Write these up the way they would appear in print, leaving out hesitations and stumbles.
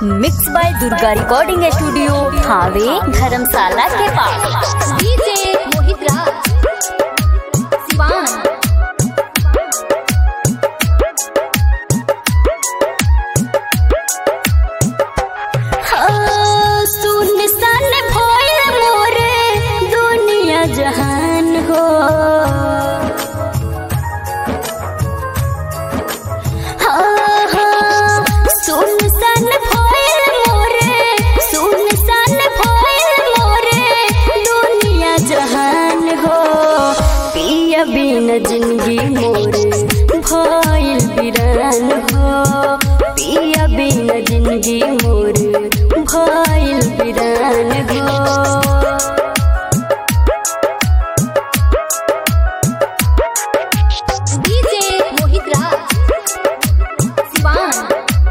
Mix by Durga recording studio हावे धर्मशाला के पास। DJ Mohit Raj Siwan. सुनसान भइल मोरे दुनिया जहान हो, सुनसान भइल मोरे, सुनसान भइल मोरे दुनिया जहान हो। पिया बिना जिंदगी मोरे भइल वीरान हो, पिया बिना जिंदगी मोरे भइल वीरान हो। डीजे मोहित राज सिवान।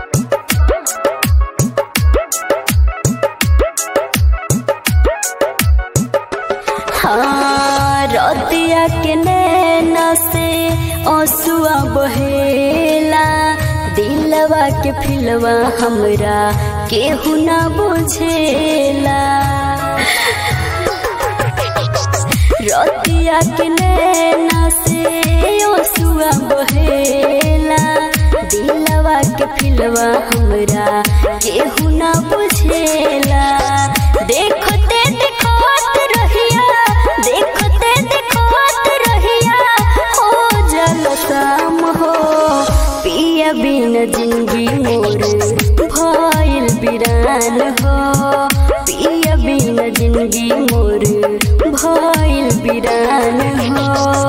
हाँ रतिया के नैना से आंसुआ बहेला, दिलवा के फिलवा हमरा केहू ना बुझेला। रतिया के नैना से आंसुआ बहेला, दिलवा के फिलवा हमरा केहू ना बुझेला। देखते देखत रहिया, देखते देखत रहिया हो जल शाम हो। पिया बिना जिंदगी मोर भइल वीरान हो, पिया बिना जिंदगी मोर भइल वीरान हो।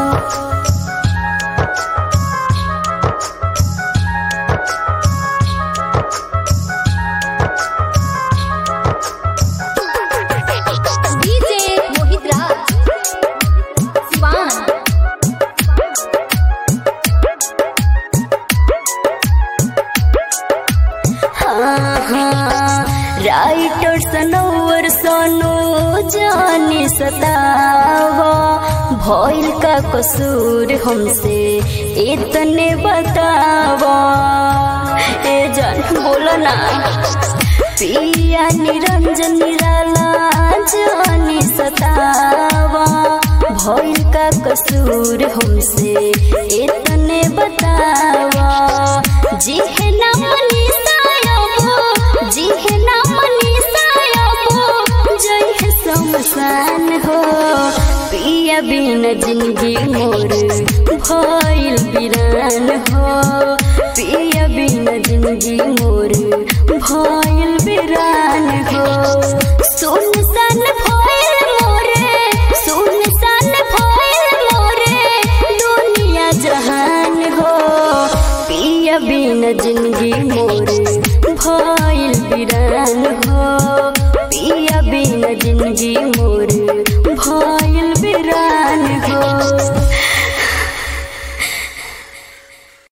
डीजे मोहित राज सिवान। राइटर सनोवर सोनू जाने सतावा, भइल का कसूर हमसे इतने बतावा। ए जान बोलो ना, पिया निरंजन निराला जाने सतावा, भइल का कसूर हमसे इतने बतावा। जी है ना मनीषा याबो, जी है ना मनीषा याबो, जय है शमशान हो। पिया बिना जिंदगी मोर भइल वीरान हो, पिया बिना जिंदगी मोर भइल वीरान हो। सुनसान भइल मोरे, सुनसान भइल मोरे दुनिया जहान हो। पिया बिना जिंदगी मोर भइल वीरान हो, पिया बिना जिंदगी मोर